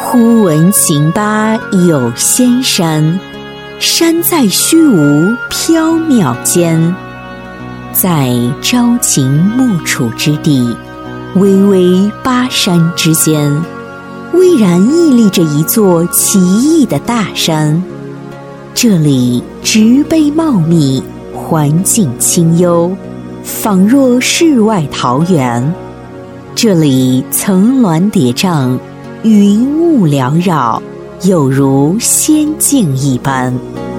忽闻秦巴有仙山，山在虚无缥缈间。在朝秦暮楚之地，巍巍巴山之间，巍然屹立着一座奇异的大山。这里植被茂密，环境清幽，仿若世外桃源。这里层峦叠嶂，云雾缭绕，有如仙境一般。